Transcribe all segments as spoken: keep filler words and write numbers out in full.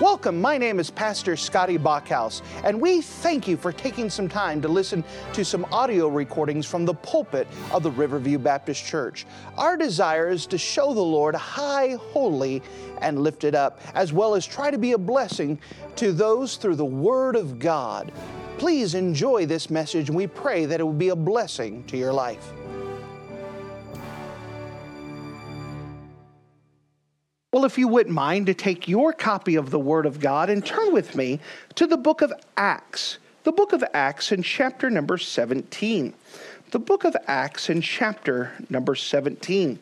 Welcome, my name is Pastor Scotty Bachhaus, and we thank you for taking some time to listen to some audio recordings from the pulpit of the Riverview Baptist Church. Our desire is to show the Lord high, holy, and lifted up, as well as try to be a blessing to those through the Word of God. Please enjoy this message, and we pray that it will be a blessing to your life. Well, if you wouldn't mind to take your copy of the Word of God and turn with me to the book of Acts. The book of Acts in chapter number seventeen. The book of Acts in chapter number seventeen.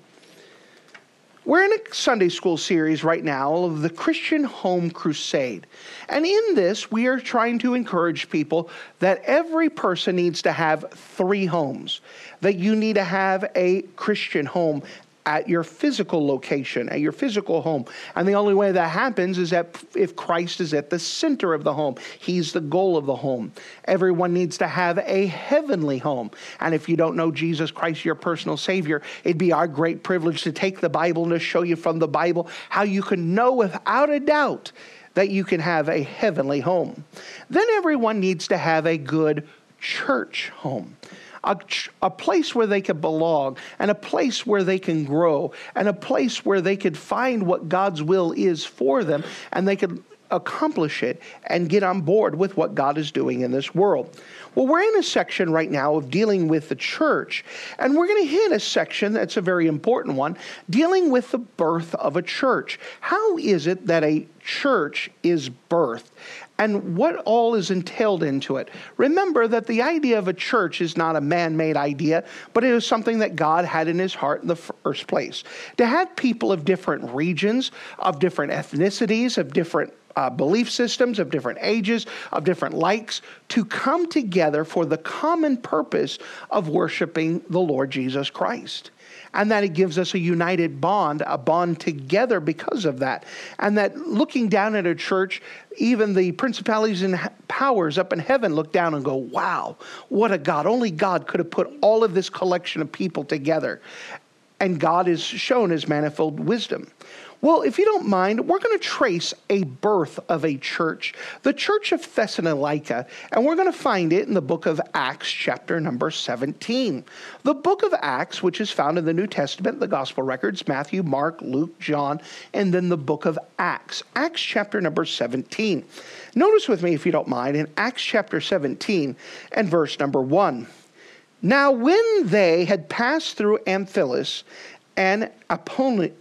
We're in a Sunday school series right now of the Christian Home Crusade. And in this, we are trying to encourage people that every person needs to have three homes. That you need to have a Christian home at your physical location, at your physical home. And the only way that happens is that if Christ is at the center of the home. He's the goal of the home. Everyone needs to have a heavenly home. And if you don't know Jesus Christ, your personal Savior, it'd be our great privilege to take the Bible and to show you from the Bible how you can know without a doubt that you can have a heavenly home. Then everyone needs to have a good church home. A, a place where they could belong, and a place where they can grow, and a place where they could find what God's will is for them, and they could accomplish it and get on board with what God is doing in this world. Well, we're in a section right now of dealing with the church, and we're going to hit a section that's a very important one, dealing with the birth of a church. How is it that a church is birthed? And what all is entailed into it. Remember that the idea of a church is not a man-made idea, but it is something that God had in his heart in the first place. To have people of different regions, of different ethnicities, of different uh, belief systems, of different ages, of different likes, to come together for the common purpose of worshiping the Lord Jesus Christ. And that it gives us a united bond, a bond together because of that. And that looking down at a church, even the principalities and powers up in heaven look down and go, wow, what a God. Only God could have put all of this collection of people together. And God is shown his manifold wisdom. Well, if you don't mind, we're going to trace a birth of a church, the church of Thessalonica, and we're going to find it in the book of Acts, chapter number seventeen. The book of Acts, which is found in the New Testament, the Gospel records, Matthew, Mark, Luke, John, and then the book of Acts, Acts chapter number seventeen. Notice with me, if you don't mind, in Acts chapter seventeen and verse number one. Now, when they had passed through Amphipolis and Apollonia,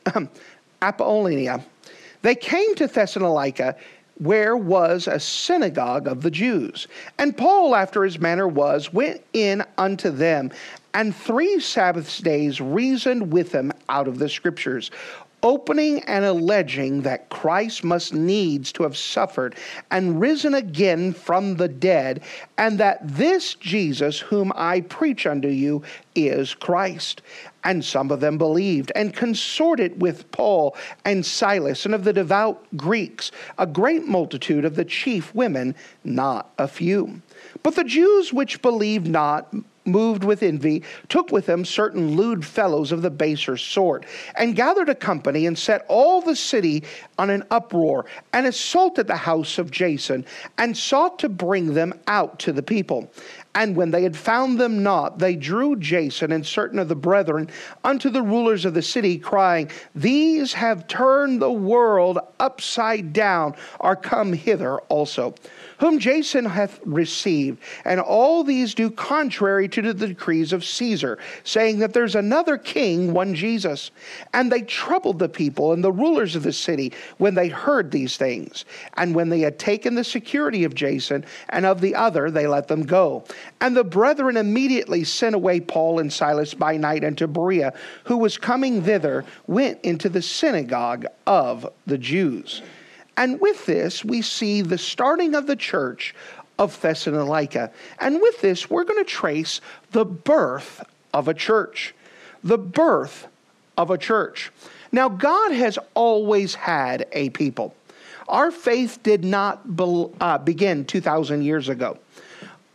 Apollonia, they came to Thessalonica, where was a synagogue of the Jews. And Paul, after his manner was, went in unto them, and three Sabbath days reasoned with them out of the Scriptures, opening and alleging that Christ must needs to have suffered and risen again from the dead, and that this Jesus whom I preach unto you is Christ. And some of them believed and consorted with Paul and Silas, and of the devout Greeks, a great multitude of the chief women, not a few. But the Jews which believed not, moved with envy, took with them certain lewd fellows of the baser sort, and gathered a company, and set all the city on an uproar, and assaulted the house of Jason, and sought to bring them out to the people. And when they had found them not, they drew Jason and certain of the brethren unto the rulers of the city, crying, These have turned the world upside down, are come hither also, whom Jason hath received. And all these do contrary to the decrees of Caesar, saying that there's another king, one Jesus. And they troubled the people and the rulers of the city when they heard these things. And when they had taken the security of Jason and of the other, they let them go. And the brethren immediately sent away Paul and Silas by night unto Berea, who was coming thither, went into the synagogue of the Jews. And with this, we see the starting of the church of Thessalonica. And with this, we're going to trace the birth of a church. The birth of a church. Now, God has always had a people. Our faith did not be, uh, begin two thousand years ago.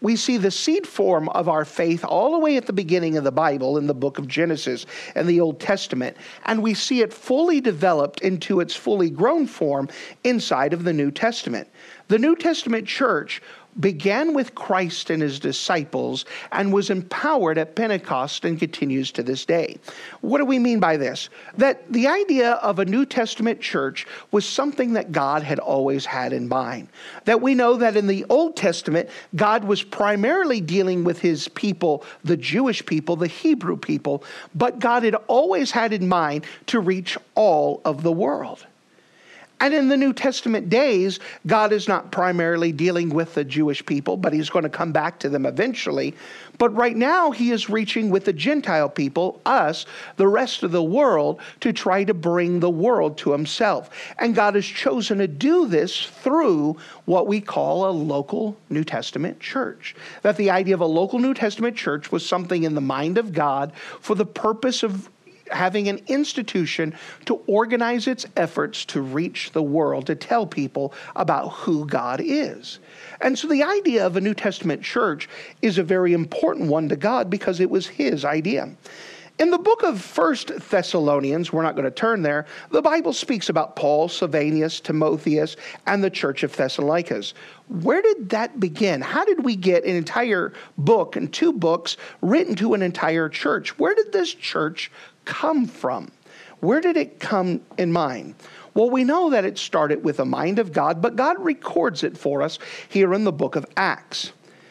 we see the seed form of our faith all the way at the beginning of the Bible in the book of Genesis and the Old Testament. And we see it fully developed into its fully grown form inside of the New Testament. The New Testament church began with Christ and his disciples and was empowered at Pentecost and continues to this day. What do we mean by this? That the idea of a New Testament church was something that God had always had in mind. That we know that in the Old Testament, God was primarily dealing with his people, the Jewish people, the Hebrew people, but God had always had in mind to reach all of the world. And in the New Testament days, God is not primarily dealing with the Jewish people, but he's going to come back to them eventually. But right now, he is reaching with the Gentile people, us, the rest of the world, to try to bring the world to himself. And God has chosen to do this through what we call a local New Testament church. That the idea of a local New Testament church was something in the mind of God for the purpose of having an institution to organize its efforts to reach the world, to tell people about who God is. And so the idea of a New Testament church is a very important one to God because it was his idea. In the book of First Thessalonians, we're not going to turn there, the Bible speaks about Paul, Silvanus, Timotheus, and the church of Thessalonica. Where did that begin? How did we get an entire book and two books written to an entire church? Where did this church come from? Where did it come in mind? Well, we know that it started with the mind of God, but God records it for us here in the book of Acts.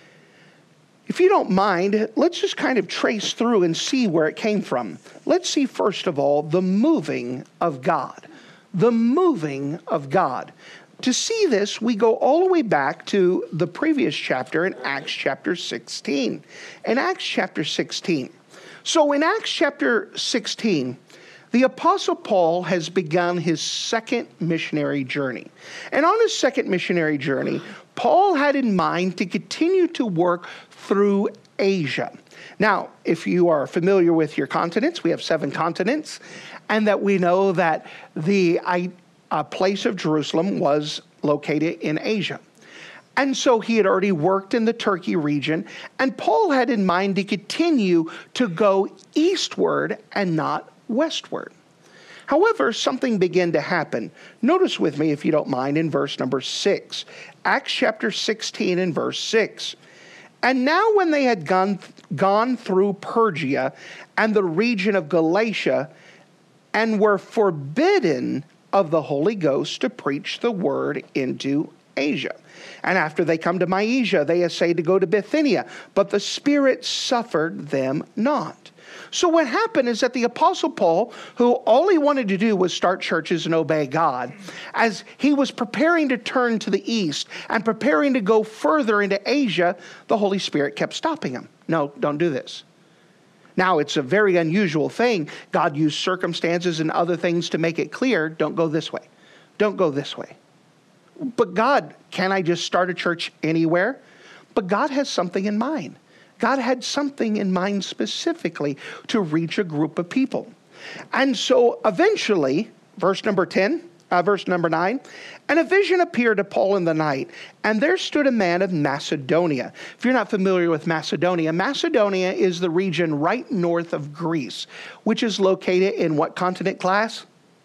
If you don't mind, let's just kind of trace through and see where it came from. Let's see, first of all, the moving of God. The moving of God. To see this, we go all the way back to the previous chapter in Acts chapter sixteen. In Acts chapter sixteen. So in Acts chapter sixteen, the Apostle Paul has begun his second missionary journey. And on his second missionary journey, Paul had in mind to continue to work through Asia. Now, if you are familiar with your continents, we have seven continents, and that we know that the uh, place of Jerusalem was located in Asia. And so he had already worked in the Turkey region, and Paul had in mind to continue to go eastward and not westward. However, something began to happen. Notice with me, if you don't mind, in verse number six. Acts chapter sixteen and verse six. And now when they had gone, gone through Pergia and the region of Galatia, and were forbidden of the Holy Ghost to preach the word into Asia. And after they come to Mysia, they essayed to go to Bithynia, but the Spirit suffered them not. So what happened is that the Apostle Paul, who all he wanted to do was start churches and obey God, as he was preparing to turn to the east and preparing to go further into Asia, the Holy Spirit kept stopping him. No, don't do this. Now, it's a very unusual thing. God used circumstances and other things to make it clear, don't go this way. Don't go this way. But God, can I just start a church anywhere? But God has something in mind. God had something in mind specifically to reach a group of people. And so eventually, verse number ten, uh, verse number nine, and a vision appeared to Paul in the night, and there stood a man of Macedonia. If you're not familiar with Macedonia, Macedonia is the region right north of Greece, which is located in what continent, class?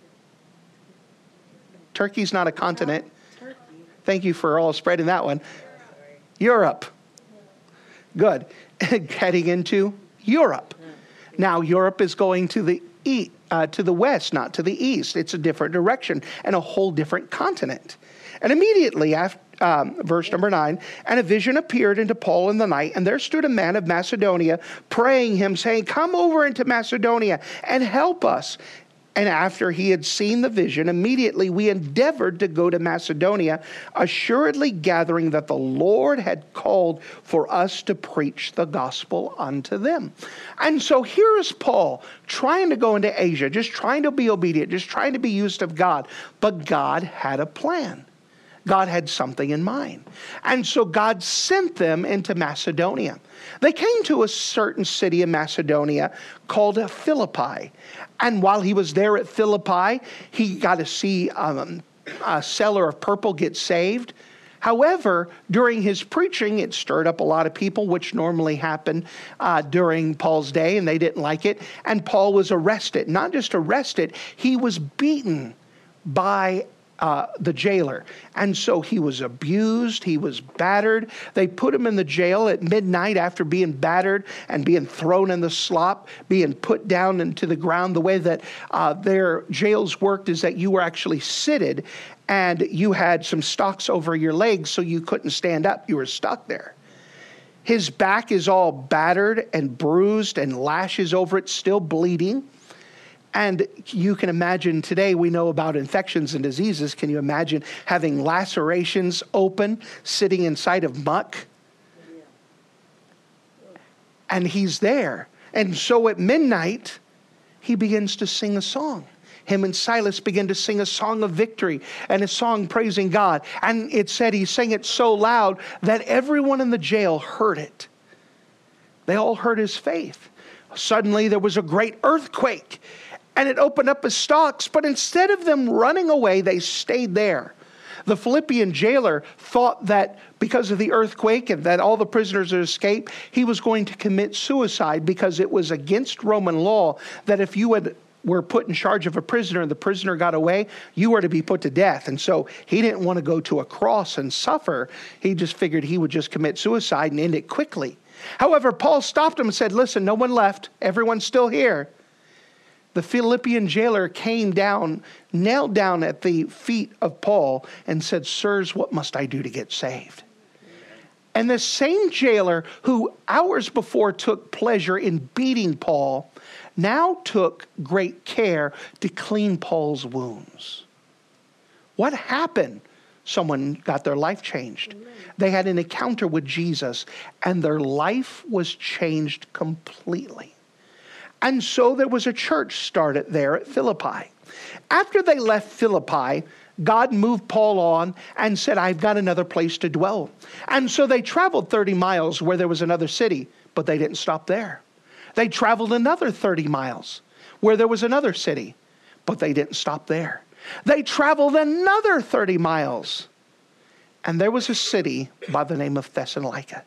Turkey's not a continent. Thank you for all spreading that one. Europe. Good. Heading into Europe. Now, Europe is going to the e- uh, to the west, not to the east. It's a different direction and a whole different continent. And immediately after, um, verse number nine, and a vision appeared unto Paul in the night, and there stood a man of Macedonia praying him, saying, come over into Macedonia and help us. And after he had seen the vision, immediately we endeavored to go to Macedonia, assuredly gathering that the Lord had called for us to preach the gospel unto them. And so here is Paul trying to go into Asia, just trying to be obedient, just trying to be used of God. But God had a plan. God had something in mind. And so God sent them into Macedonia. They came to a certain city in Macedonia called Philippi. And while he was there at Philippi, he got to see um, a seller of purple get saved. However, during his preaching, it stirred up a lot of people, which normally happened uh, during Paul's day, and they didn't like it. And Paul was arrested. Not just arrested, he was beaten by uh, the jailer. And so he was abused, he was battered. They put him in the jail at midnight after being battered and being thrown in the slop, being put down into the ground. The way that uh, their jails worked is that you were actually seated, and you had some stocks over your legs so you couldn't stand up. You were stuck there. His back is all battered and bruised and lashes over it, still bleeding. And you can imagine today we know about infections and diseases. Can you imagine having lacerations open, sitting inside of muck? And he's there. And so at midnight, he begins to sing a song. Him and Silas began to sing a song of victory and a song praising God. And it said he sang it so loud that everyone in the jail heard it. They all heard his faith. Suddenly there was a great earthquake, and it opened up his stocks. But instead of them running away, they stayed there. The Philippian jailer thought that because of the earthquake and that all the prisoners had escaped, he was going to commit suicide, because it was against Roman law that if you had were put in charge of a prisoner and the prisoner got away, you were to be put to death. And so he didn't want to go to a cross and suffer. He just figured he would just commit suicide and end it quickly. However, Paul stopped him and said, listen, no one left. Everyone's still here. The Philippian jailer came down, knelt down at the feet of Paul and said, sirs, what must I do to get saved? And the same jailer who hours before took pleasure in beating Paul now took great care to clean Paul's wounds. What happened? Someone got their life changed. Amen. They had an encounter with Jesus, and their life was changed completely. And so there was a church started there at Philippi. After they left Philippi, God moved Paul on and said, I've got another place to dwell. And so they traveled thirty miles where there was another city, but they didn't stop there. They traveled another thirty miles where there was another city, but they didn't stop there. They traveled another thirty miles, and there was a city by the name of Thessalonica.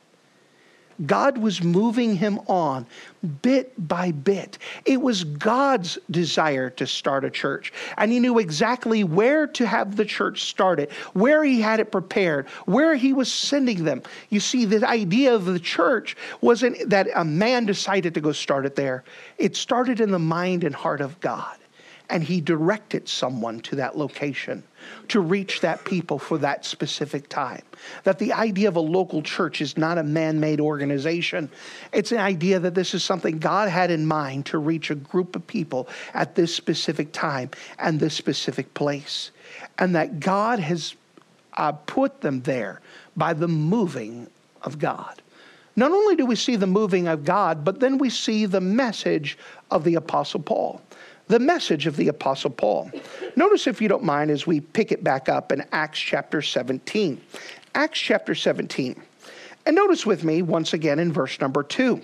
God was moving him on bit by bit. It was God's desire to start a church. And he knew exactly where to have the church started, where he had it prepared, where he was sending them. You see, the idea of the church wasn't that a man decided to go start it there. It started in the mind and heart of God. And he directed someone to that location to reach that people for that specific time. That the idea of a local church is not a man-made organization. It's an idea that this is something God had in mind to reach a group of people at this specific time and this specific place. And that God has uh, put them there by the moving of God. Not only do we see the moving of God, but then we see the message of the Apostle Paul. The message of the Apostle Paul. Notice, if you don't mind, as we pick it back up in Acts chapter seventeen. Acts chapter seventeen. And notice with me once again in verse number two.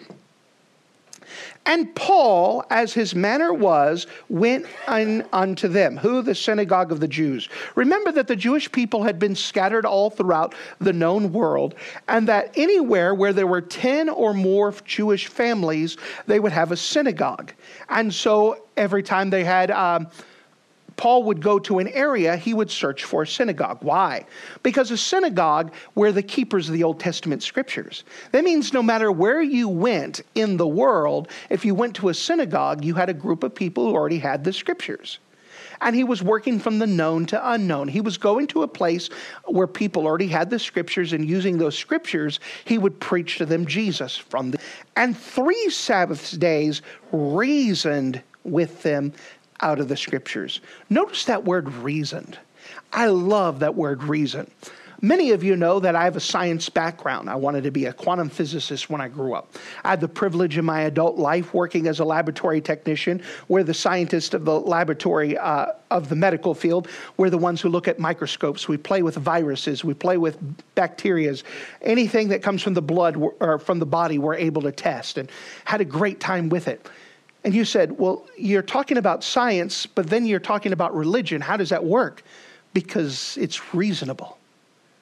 And Paul, as his manner was, went un, unto them. Who? The synagogue of the Jews. Remember that the Jewish people had been scattered all throughout the known world, and that anywhere where there were ten or more Jewish families, they would have a synagogue. And so every time they had... Um, Paul would go to an area, he would search for a synagogue. Why? Because a synagogue were the keepers of the Old Testament scriptures. That means no matter where you went in the world, if you went to a synagogue, you had a group of people who already had the scriptures. And he was working from the known to unknown. He was going to a place where people already had the scriptures, and using those scriptures, he would preach to them Jesus from the... And three Sabbath days reasoned with them out of the scriptures. Notice that word reasoned. I love that word reason. Many of you know that I have a science background. I wanted to be a quantum physicist when I grew up. I had the privilege in my adult life working as a laboratory technician, where the scientists of the laboratory uh, of the medical field were the ones who look at microscopes. We play with viruses. We play with bacteria. Anything that comes from the blood or from the body, we're able to test, and had a great time with it. And you said, well, you're talking about science, but then you're talking about religion. How does that work? Because it's reasonable.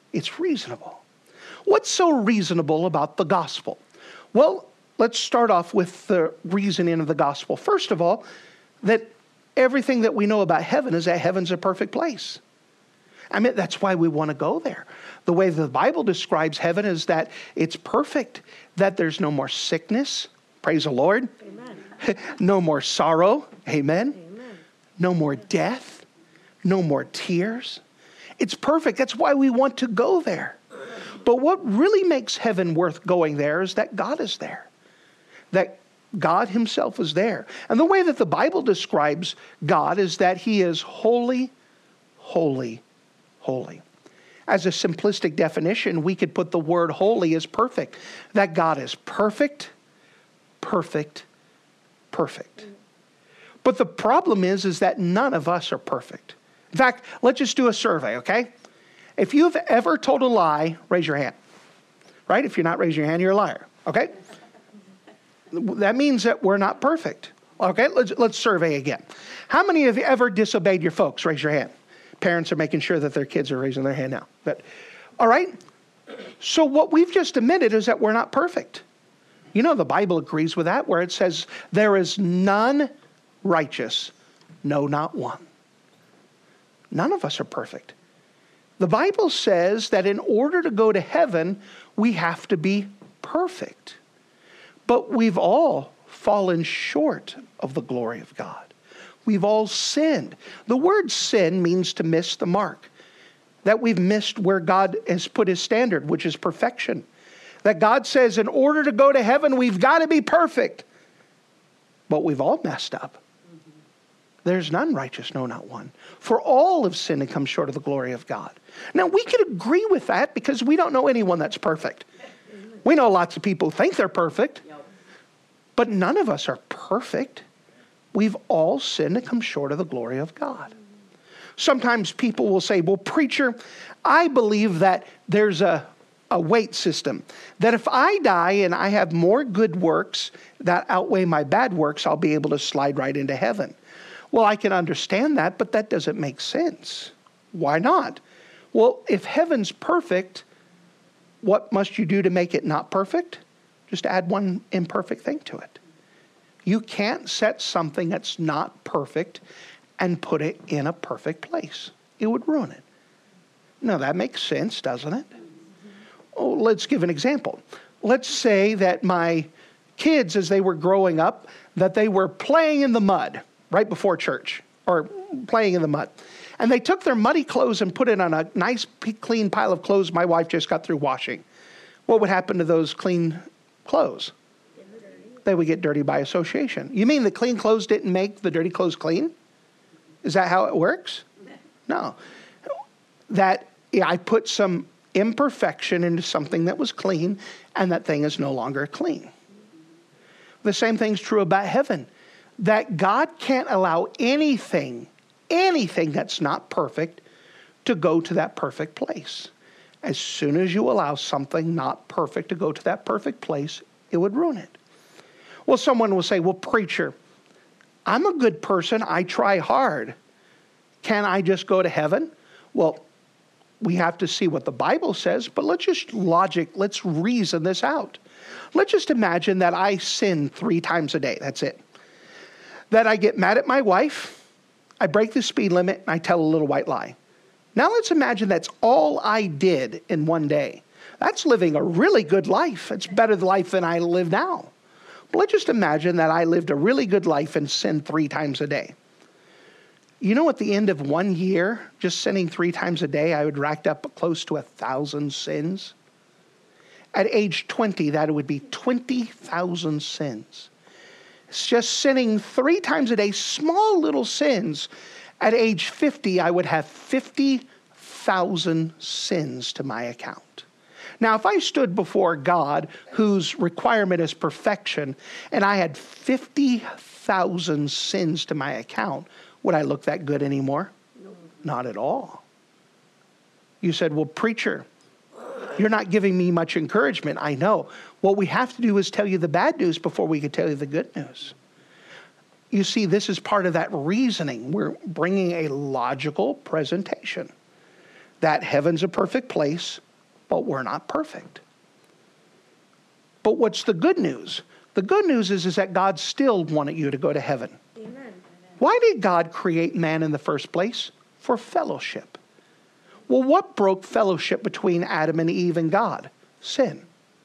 It's reasonable. What's so reasonable about the gospel? Well, let's start off with the reasoning of the gospel. First of all, that everything that we know about heaven is that heaven's a perfect place. I mean, that's why we want to go there. The way the Bible describes heaven is that it's perfect, that there's no more sickness. Praise the Lord. Amen. No more sorrow. Amen. Amen. No more death. No more tears. It's perfect. That's why we want to go there. But what really makes heaven worth going there is that God is there. That God himself is there. And the way that the Bible describes God is that he is holy, holy, holy. As a simplistic definition, we could put the word holy as perfect. That God is perfect, perfect, perfect. But the problem is, is that none of us are perfect. In fact, let's just do a survey, okay? If you've ever told a lie, raise your hand. Right? If you're not raising your hand, you're a liar. Okay? That means that we're not perfect. Okay? Let's, let's survey again. How many of you ever disobeyed your folks? Raise your hand. Parents are making sure that their kids are raising their hand now. But, all right? So what we've just admitted is that we're not perfect. You know, the Bible agrees with that, where it says, there is none righteous, no, not one. None of us are perfect. The Bible says that in order to go to heaven, we have to be perfect. But we've all fallen short of the glory of God. We've all sinned. The word sin means to miss the mark. That we've missed where God has put his standard, which is perfection. That God says in order to go to heaven, we've got to be perfect. But we've all messed up. There's none righteous, no, not one. For all have sinned and come short of the glory of God. Now, we could agree with that because we don't know anyone that's perfect. We know lots of people who think they're perfect, but none of us are perfect. We've all sinned and come short of the glory of God. Sometimes people will say, well, preacher, I believe that there's a, a weight system. That if I die and I have more good works that outweigh my bad works, I'll be able to slide right into heaven. Well, I can understand that, but that doesn't make sense. Why not? Well, if heaven's perfect, what must you do to make it not perfect? Just add one imperfect thing to it. You can't set something that's not perfect and put it in a perfect place. It would ruin it. Now, that makes sense, doesn't it? Oh, let's give an example. Let's say that my kids, as they were growing up, that they were playing in the mud right before church, or playing in the mud. And they took their muddy clothes and put it on a nice, clean pile of clothes my wife just got through washing. What would happen to those clean clothes? They would get dirty by association. You mean the clean clothes didn't make the dirty clothes clean? Is that how it works? No. That yeah, I put some imperfection into something that was clean, and that thing is no longer clean. The same thing's true about heaven. That God can't allow anything, anything that's not perfect to go to that perfect place. As soon as you allow something not perfect to go to that perfect place, it would ruin it. Well, someone will say, well, preacher, I'm a good person. I try hard. Can I just go to heaven? Well, we have to see what the Bible says, but let's just logic, let's reason this out. Let's just imagine that I sin three times a day. That's it. That I get mad at my wife, I break the speed limit, and I tell a little white lie. Now let's imagine that's all I did in one day. That's living a really good life. It's better life than I live now. But let's just imagine that I lived a really good life and sinned three times a day. You know, at the end of one year, just sinning three times a day, I would racked up close to a thousand sins. At age twenty, that would be twenty thousand sins. It's just sinning three times a day, small little sins. At age fifty, I would have fifty thousand sins to my account. Now, if I stood before God, whose requirement is perfection, and I had fifty thousand sins to my account, would I look that good anymore? No. Not at all. You said, well, preacher, you're not giving me much encouragement. I know. What we have to do is tell you the bad news before we can tell you the good news. You see, this is part of that reasoning. We're bringing a logical presentation that heaven's a perfect place, but we're not perfect. But what's the good news? The good news is, is that God still wanted you to go to heaven. Amen. Why did God create man in the first place? For fellowship. Well, what broke fellowship between Adam and Eve and God? Sin.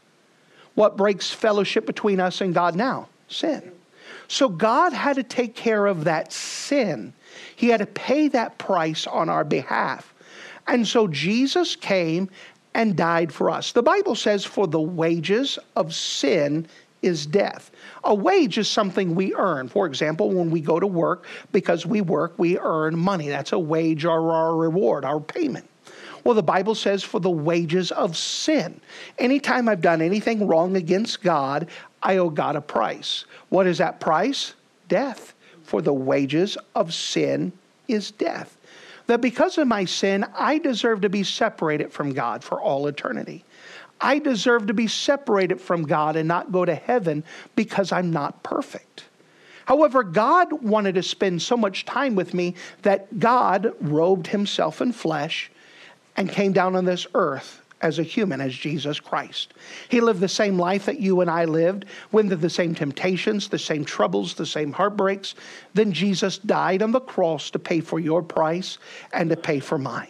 What breaks fellowship between us and God now? Sin. So God had to take care of that sin. He had to pay that price on our behalf. And so Jesus came and died for us. The Bible says, for the wages of sin is death. A wage is something we earn. For example, when we go to work, because we work, we earn money. That's a wage or our reward, our payment. Well, the Bible says for the wages of sin. Anytime I've done anything wrong against God, I owe God a price. What is that price? Death. For the wages of sin is death. That because of my sin, I deserve to be separated from God for all eternity. I deserve to be separated from God and not go to heaven because I'm not perfect. However, God wanted to spend so much time with me that God robed himself in flesh and came down on this earth as a human, as Jesus Christ. He lived the same life that you and I lived, went through the same temptations, the same troubles, the same heartbreaks. Then Jesus died on the cross to pay for your price and to pay for mine.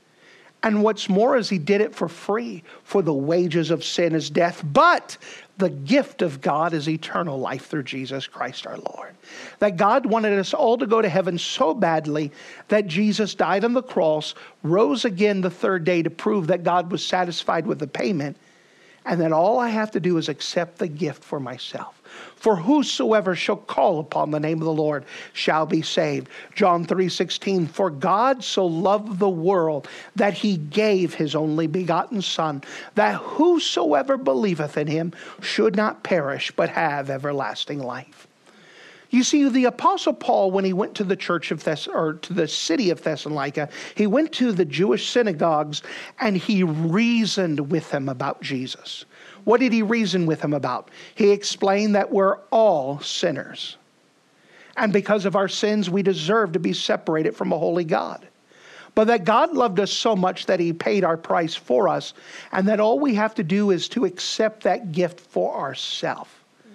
And what's more is he did it for free, for the wages of sin is death, but the gift of God is eternal life through Jesus Christ our Lord. That God wanted us all to go to heaven so badly that Jesus died on the cross, rose again the third day to prove that God was satisfied with the payment, and that all I have to do is accept the gift for myself. For whosoever shall call upon the name of the Lord shall be saved. John three sixteen, for God so loved the world that he gave his only begotten Son, that whosoever believeth in him should not perish, but have everlasting life. You see, the Apostle Paul, when he went to the church of Thess- or to the city of Thessalonica, he went to the Jewish synagogues and he reasoned with them about Jesus. What did he reason with them about? He explained that we're all sinners. And because of our sins, we deserve to be separated from a holy God. But that God loved us so much that he paid our price for us, and that all we have to do is to accept that gift for ourselves.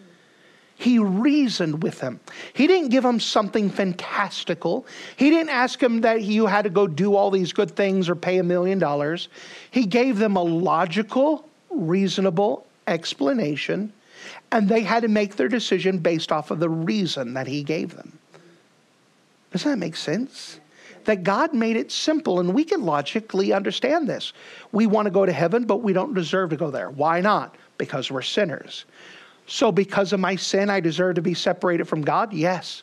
He reasoned with them. He didn't give them something fantastical. He didn't ask them that you had to go do all these good things or pay a million dollars. He gave them a logical, reasonable explanation, and they had to make their decision based off of the reason that he gave them. Doesn't that make sense? That God made it simple, and we can logically understand this. We want to go to heaven, but we don't deserve to go there. Why not? Because we're sinners. So because of my sin, I deserve to be separated from God? Yes.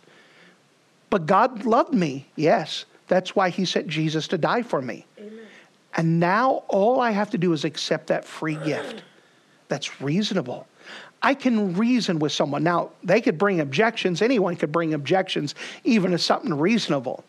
But God loved me? Yes. That's why he sent Jesus to die for me. Amen. And now all I have to do is accept that free gift. That's reasonable. I can reason with someone. Now, they could bring objections. Anyone could bring objections, even to something reasonable.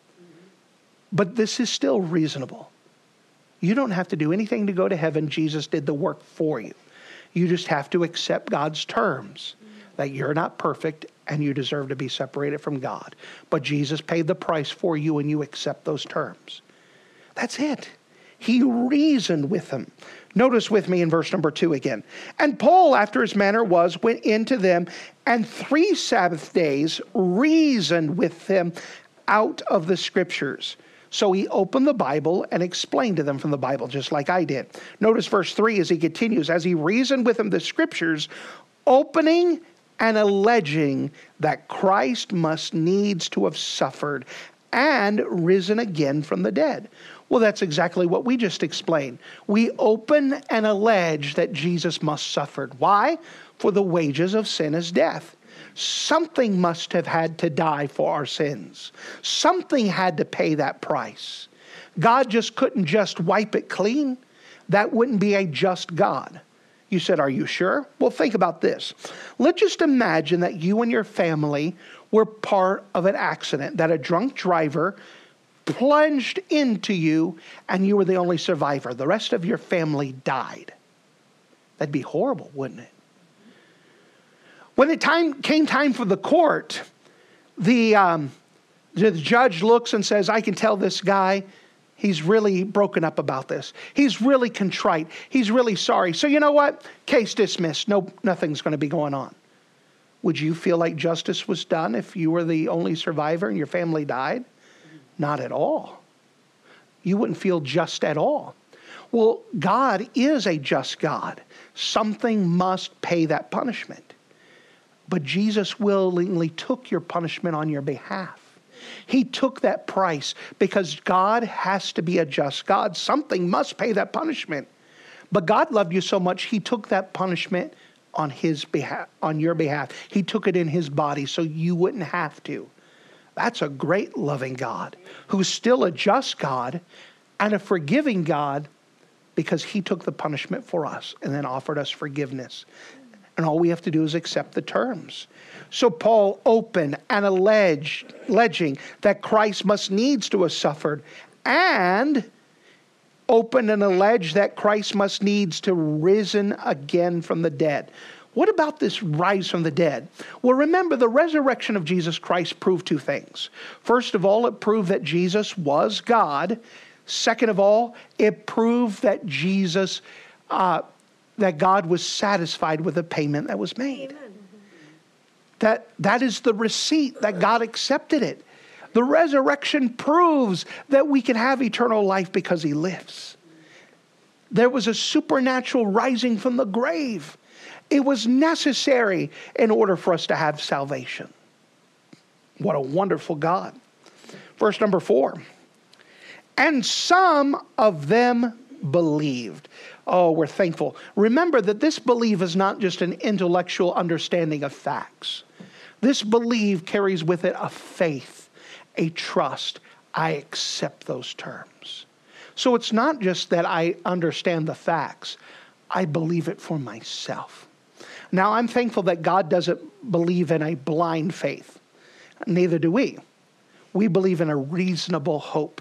But this is still reasonable. You don't have to do anything to go to heaven. Jesus did the work for you. You just have to accept God's terms, that you're not perfect and you deserve to be separated from God. But Jesus paid the price for you and you accept those terms. That's it. He reasoned with them. Notice with me in verse number two again. And Paul, after his manner was, went into them and three Sabbath days reasoned with them out of the scriptures. So he opened the Bible and explained to them from the Bible, just like I did. Notice verse three as he continues, as he reasoned with them the scriptures, opening and alleging that Christ must needs to have suffered and risen again from the dead. Well, that's exactly what we just explained. We open and allege that Jesus must suffered. Why? For the wages of sin is death. Something must have had to die for our sins. Something had to pay that price. God just couldn't just wipe it clean. That wouldn't be a just God. You said, are you sure? Well, think about this. Let's just imagine that you and your family were part of an accident, that a drunk driver plunged into you and you were the only survivor. The rest of your family died. That'd be horrible, wouldn't it? When it time came time for the court, the, um, the judge looks and says, I can tell this guy He's really broken up about this. He's really contrite. He's really sorry. So you know what? Case dismissed. No, nothing's going to be going on. Would you feel like justice was done if you were the only survivor and your family died? Not at all. You wouldn't feel just at all. Well, God is a just God. Something must pay that punishment. But Jesus willingly took your punishment on your behalf. He took that price because God has to be a just God. Something must pay that punishment. But God loved you so much, he took that punishment on his behalf, on your behalf. He took it in his body so you wouldn't have to. That's a great loving God who's still a just God and a forgiving God because he took the punishment for us and then offered us forgiveness. And all we have to do is accept the terms. So Paul opened and alleged, alleging that Christ must needs to have suffered, and opened and alleged that Christ must needs to risen again from the dead. What about this rise from the dead? Well, remember, the resurrection of Jesus Christ proved two things. First of all, it proved that Jesus was God. Second of all, it proved that Jesus, uh, that God was satisfied with the payment that was made. Amen. That, that is the receipt that God accepted it. The resurrection proves that we can have eternal life because he lives. There was a supernatural rising from the grave. It was necessary in order for us to have salvation. What a wonderful God. Verse number four. And some of them believed. Oh, we're thankful. Remember that this belief is not just an intellectual understanding of facts. This belief carries with it a faith, a trust. I accept those terms. So it's not just that I understand the facts. I believe it for myself. Now, I'm thankful that God doesn't believe in a blind faith. Neither do we. We believe in a reasonable hope,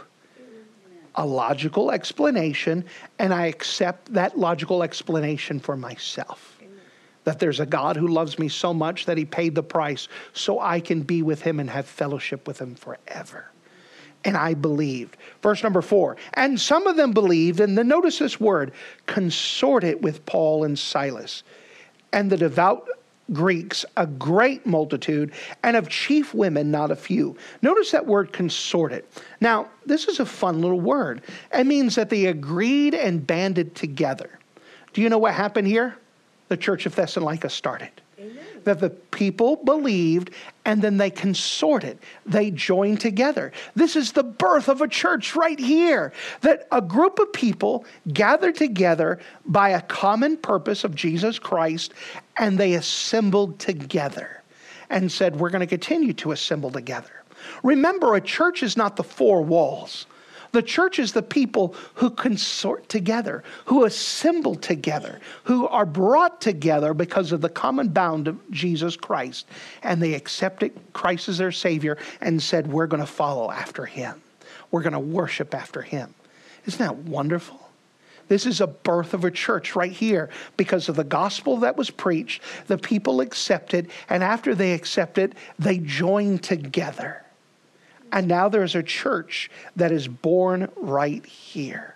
a logical explanation, and I accept that logical explanation for myself. That there's a God who loves me so much that he paid the price so I can be with him and have fellowship with him forever. And I believed. Verse number four. And some of them believed, and then notice this word, consorted with Paul and Silas, and the devout Greeks, a great multitude, and of chief women, not a few. Notice that word consorted. Now, this is a fun little word. It means that they agreed and banded together. Do you know what happened here? The church of Thessalonica started. Amen. That the people believed and then they consorted. They joined together. This is the birth of a church right here. That a group of people gathered together by a common purpose of Jesus Christ, and they assembled together and said, we're going to continue to assemble together. Remember, a church is not the four walls. The church is the people who consort together, who assemble together, who are brought together because of the common bond of Jesus Christ. And they accepted Christ as their Savior and said, we're going to follow after him. We're going to worship after him. Isn't that wonderful? This is a birth of a church right here because of the gospel that was preached. The people accepted, and after they accepted, they joined together. And now there's a church that is born right here.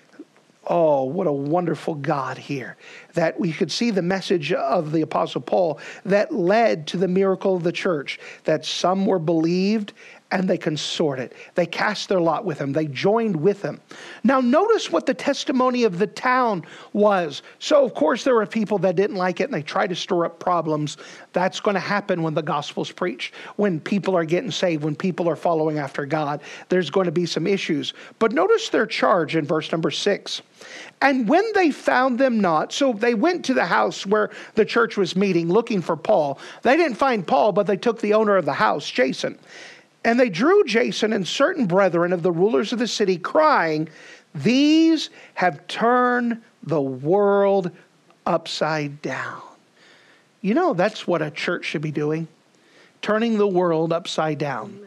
Oh, what a wonderful God here. That we could see the message of the Apostle Paul that led to the miracle of the church. That some were believed and they consorted. They cast their lot with him. They joined with him. Now notice what the testimony of the town was. So of course there were people that didn't like it and they tried to stir up problems. That's going to happen when the gospel's preached. When people are getting saved, when people are following after God, there's going to be some issues. But notice their charge in verse number six. And when they found them not, so they went to the house where the church was meeting looking for Paul. They didn't find Paul, but they took the owner of the house, Jason. And they drew Jason and certain brethren of the rulers of the city, crying, these have turned the world upside down. You know, that's what a church should be doing. Turning the world upside down.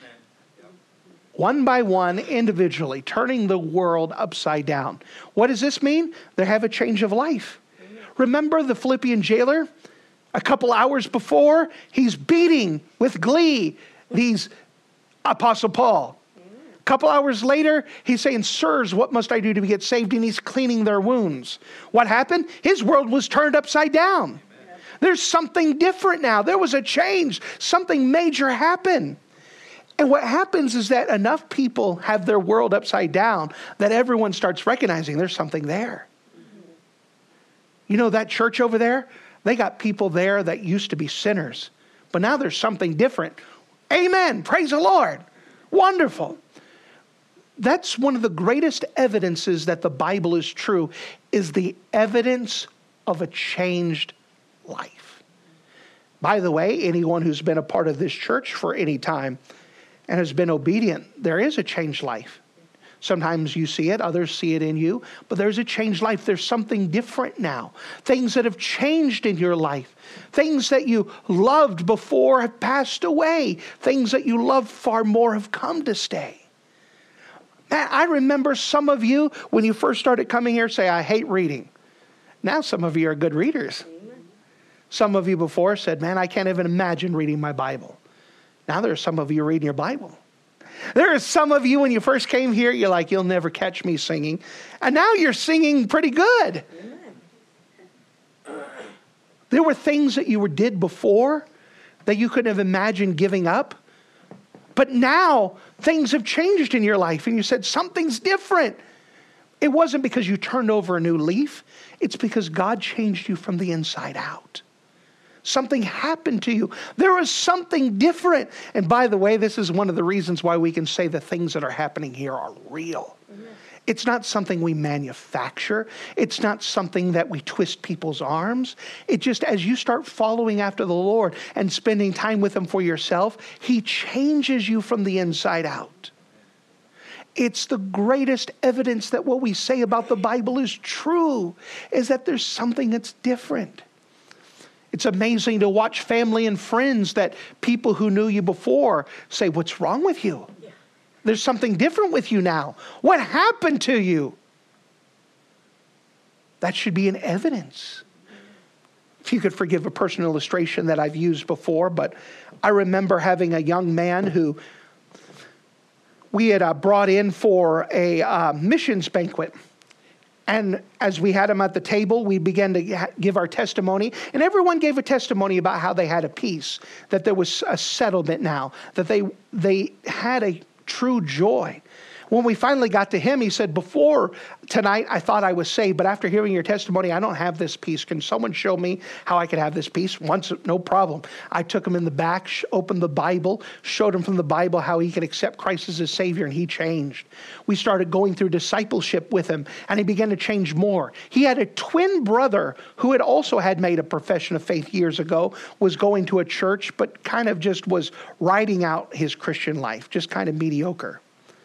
One by one, individually, turning the world upside down. What does this mean? They have a change of life. Remember the Philippian jailer? A couple hours before, he's beating with glee these Apostle Paul. couple hours later, he's saying, sirs, what must I do to get saved? And he's cleaning their wounds. What happened? His world was turned upside down. Amen. There's something different now. There was a change. Something major happened. And what happens is that enough people have their world upside down that everyone starts recognizing there's something there. Mm-hmm. You know, that church over there, they got people there that used to be sinners. But now there's something different. Amen. Praise the Lord. Wonderful. That's one of the greatest evidences that the Bible is true, is the evidence of a changed life. By the way, anyone who's been a part of this church for any time and has been obedient, there is a changed life. Sometimes you see it, others see it in you, but there's a changed life. There's something different now. Things that have changed in your life. Things that you loved before have passed away. Things that you loved far more have come to stay. Man, I remember some of you, when you first started coming here, say, I hate reading. Now some of you are good readers. Amen. Some of you before said, man, I can't even imagine reading my Bible. Now there are some of you reading your Bible. There are some of you, when you first came here, you're like, you'll never catch me singing. And now you're singing pretty good. Amen. There were things that you were did before that you couldn't have imagined giving up. But now things have changed in your life and you said something's different. It wasn't because you turned over a new leaf. It's because God changed you from the inside out. Something happened to you. There was something different. And by the way, this is one of the reasons why we can say the things that are happening here are real. Amen. It's not something we manufacture. It's not something that we twist people's arms. It just, as you start following after the Lord and spending time with Him for yourself, He changes you from the inside out. It's the greatest evidence that what we say about the Bible is true, is that there's something that's different. It's amazing to watch family and friends that people who knew you before say, what's wrong with you? There's something different with you now. What happened to you? That should be an evidence. If you could forgive a personal illustration that I've used before, but I remember having a young man who we had uh, brought in for a uh, missions banquet. And as we had him at the table, we began to ha- give our testimony. And everyone gave a testimony about how they had a peace, that there was a settlement now, that they they had a true joy. When we finally got to him, he said, before tonight, I thought I was saved, but after hearing your testimony, I don't have this peace. Can someone show me how I could have this peace? Once, no problem. I took him in the back, opened the Bible, showed him from the Bible how he could accept Christ as his Savior, and he changed. We started going through discipleship with him, and he began to change more. He had a twin brother who had also had made a profession of faith years ago, was going to a church, but kind of just was riding out his Christian life, just kind of mediocre.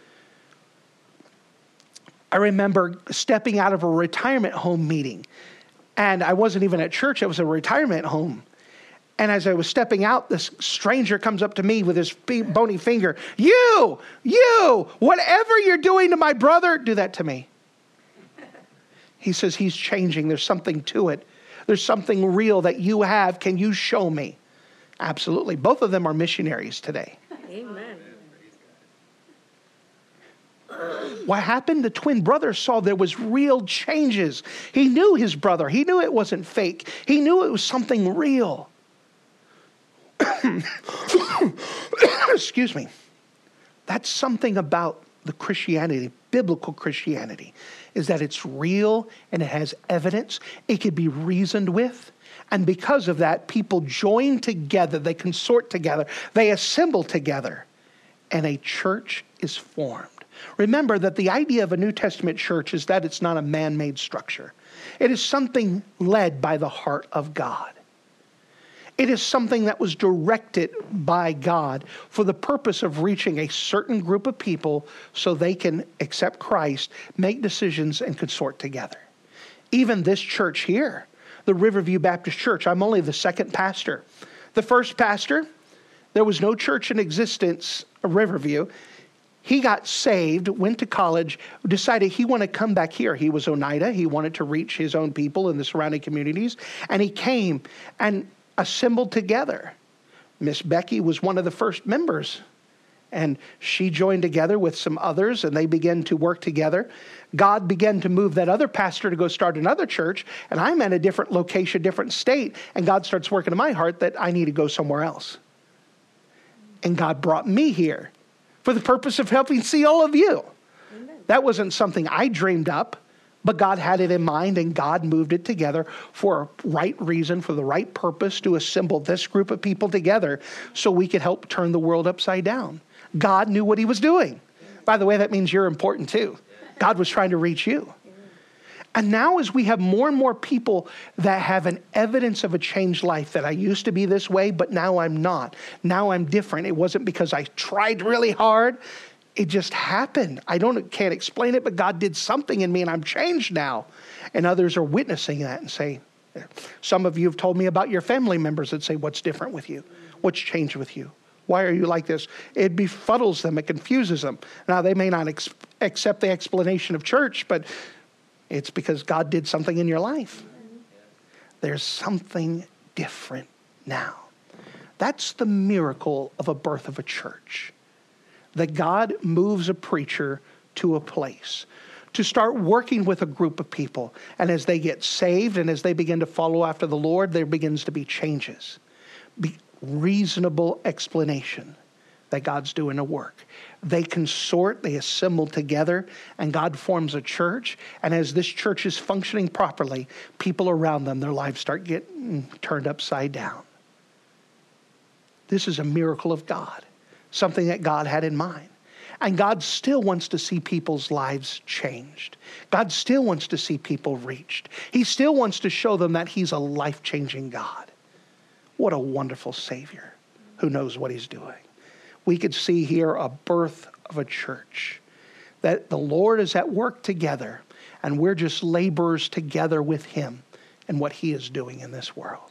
I remember stepping out of a retirement home meeting, and I wasn't even at church. It was a retirement home. And as I was stepping out, this stranger comes up to me with his bony finger. You, you, whatever you're doing to my brother, do that to me. He says, he's changing. There's something to it. There's something real that you have. Can you show me? Absolutely. Both of them are missionaries today. Amen. What happened? The twin brother saw there was real changes. He knew his brother. He knew it wasn't fake. He knew it was something real. Excuse me. That's something about the Christianity, biblical Christianity, is that it's real and it has evidence. It could be reasoned with. And because of that, people join together. They consort together. They assemble together. And a church is formed. Remember that the idea of a New Testament church is that it's not a man-made structure. It is something led by the heart of God. It is something that was directed by God for the purpose of reaching a certain group of people so they can accept Christ, make decisions, and consort together. Even this church here, the Riverview Baptist Church, I'm only the second pastor. The first pastor, there was no church in existence, Riverview. He got saved, went to college, decided he wanted to come back here. He was Oneida. He wanted to reach his own people in the surrounding communities. And he came and assembled together. Miss Becky was one of the first members. And she joined together with some others, and they began to work together. God began to move that other pastor to go start another church, and I'm at a different location, different state, and God starts working in my heart that I need to go somewhere else. And God brought me here for the purpose of helping see all of you. Amen. That wasn't something I dreamed up, but God had it in mind, and God moved it together for a right reason, for the right purpose, to assemble this group of people together so we could help turn the world upside down. God knew what he was doing. By the way, that means you're important too. God was trying to reach you. And now as we have more and more people that have an evidence of a changed life, that I used to be this way, but now I'm not. Now I'm different. It wasn't because I tried really hard. It just happened. I don't can't explain it, but God did something in me and I'm changed now. And others are witnessing that and say, some of you have told me about your family members that say, what's different with you? What's changed with you? Why are you like this? It befuddles them. It confuses them. Now, they may not ex- accept the explanation of church, but it's because God did something in your life. There's something different now. That's the miracle of a birth of a church. That God moves a preacher to a place to start working with a group of people. And as they get saved and as they begin to follow after the Lord, there begins to be changes. Be reasonable explanation that God's doing a work. They consort, they assemble together, and God forms a church. And as this church is functioning properly, people around them, their lives start getting turned upside down. This is a miracle of God, something that God had in mind. And God still wants to see people's lives changed. God still wants to see people reached. He still wants to show them that he's a life-changing God. What a wonderful Savior who knows what he's doing. We could see here a birth of a church, that the Lord is at work together, and we're just laborers together with him and what he is doing in this world.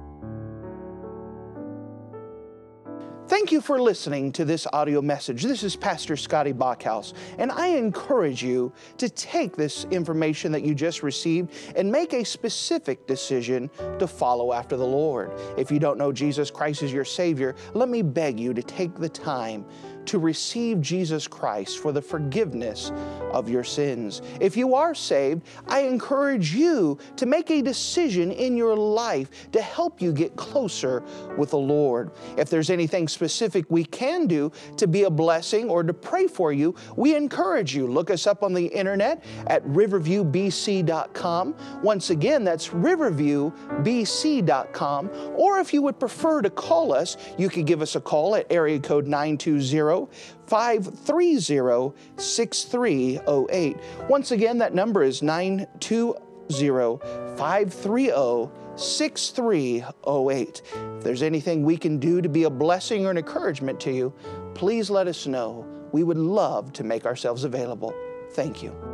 Thank you for listening to this audio message. This is Pastor Scotty Bachhaus, and I encourage you to take this information that you just received and make a specific decision to follow after the Lord. If you don't know Jesus Christ as your Savior, let me beg you to take the time to receive Jesus Christ for the forgiveness of your sins. If you are saved, I encourage you to make a decision in your life to help you get closer with the Lord. If there's anything specific we can do to be a blessing or to pray for you, we encourage you. Look us up on the internet at riverview b c dot com. Once again, that's riverview b c dot com. Or if you would prefer to call us, you could give us a call at area code nine two zero, five three zero, six three zero eight. Once again, that number is nine two zero, five three zero, six three zero eight. If there's anything we can do to be a blessing or an encouragement to you, please let us know. We would love to make ourselves available. Thank you.